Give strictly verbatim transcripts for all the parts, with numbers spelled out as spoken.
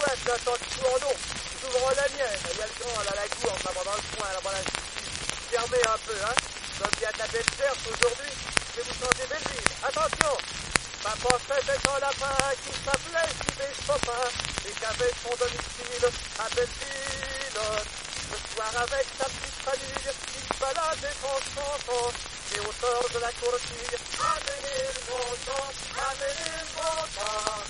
place, là, tant que en eau. J'ouvre la mienne. Il y a le grand, là, la gourde, là-bas dans le coin, là-bas, là. Fermez un peu, hein. Comme il y a de la belle perche aujourd'hui, je vais vous changer Belleville. Attention! Ma pensée est un lapin qui s'appelait Sylvain Chopin et qui avait son domicile à Belleville. Le soir avec sa petite famille, il se baladait en chantant les hauteurs de la courtille. Amenez le bon temps, amenez le bon temps.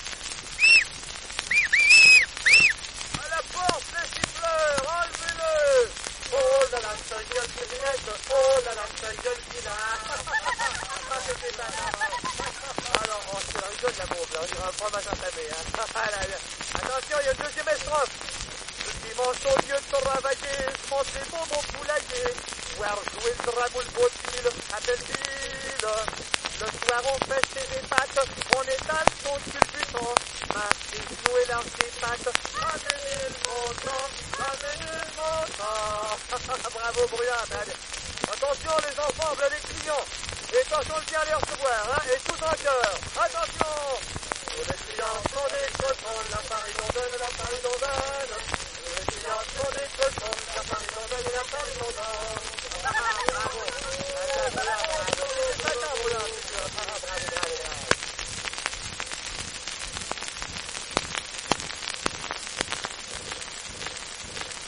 À la porte, les siffleurs, enlevez-le. Oh là là, sa gueule qui rinette, oh là là, sa gueule qui n'a. Ah, c'était pas marrant. Alors, oh, c'est la rigole, la bombe, là, on dirait un fromage entamé, hein. Attention, il y a une deuxième estrophe. Le dimanche, au lieu de travailler, je mangeais bon mon poulailler. Voir jouer le dramoule vaudeville à Belleville. Le soir, on fait ses pattes, on étale son culbutant. Main, les genoux et large des pattes. Amenez le montant, amenez le montant. Bravo, Bruyant. Attention, les enfants, voilà les clients. Et attention de bien les recevoir, hein, et tous en cœur. Attention.